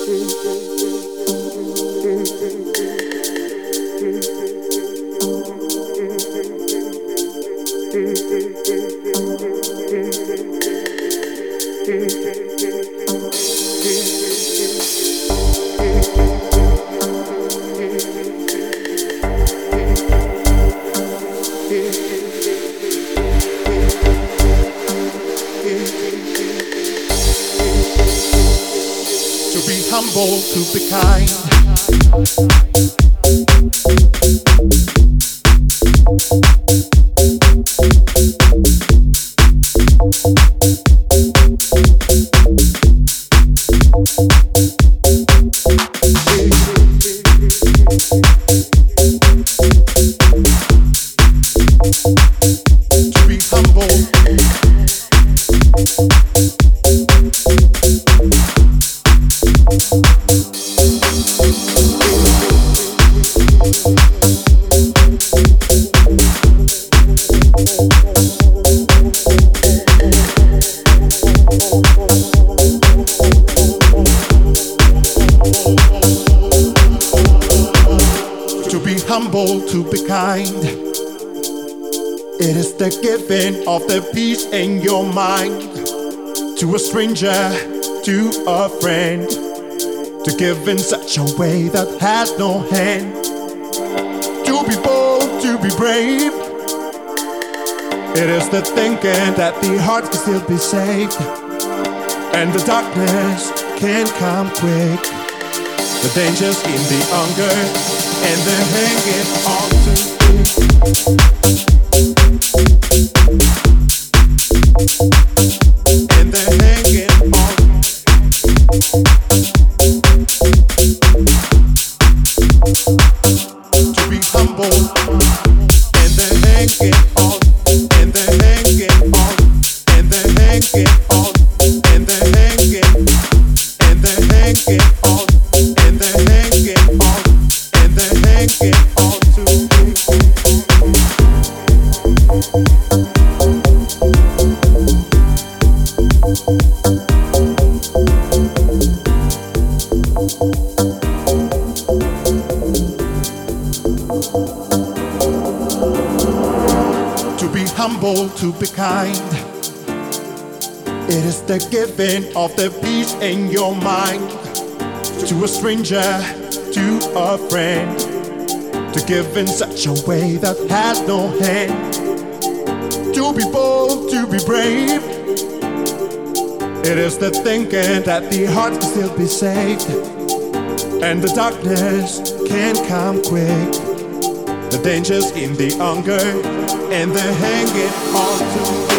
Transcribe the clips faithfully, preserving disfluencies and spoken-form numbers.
Humble, to be kind. To be humble. Humble, to be kind. It is the giving of the peace in your mind to a stranger, to a friend, to give in such a way that has no hand. To be bold, to be brave. It is the thinking that the heart can still be saved, and the darkness can come quick. The dangers in the hunger and the hanging on to and the hanging on to be humble and the hanging on and the hanging on and the hanging on and the hanging and the hanging on and the hanging on and the hanging on to to be humble, to be kind. It is the giving of the peace in your mind to a stranger, to a friend, to give in such a way that has no hand. To be bold, to be brave. It is the thinking that the heart can still be saved, and the darkness can come quick. The dangers in the hunger and the hanging on to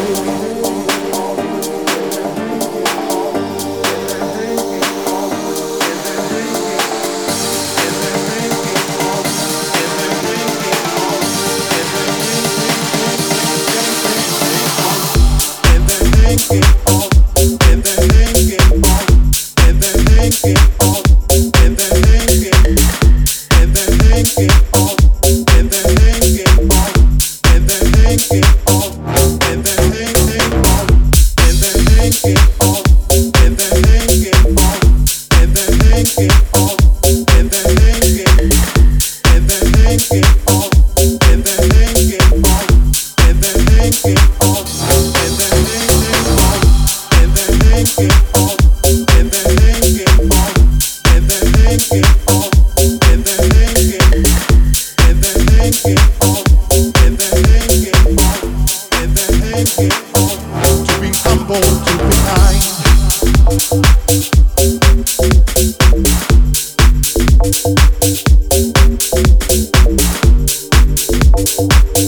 to be kind.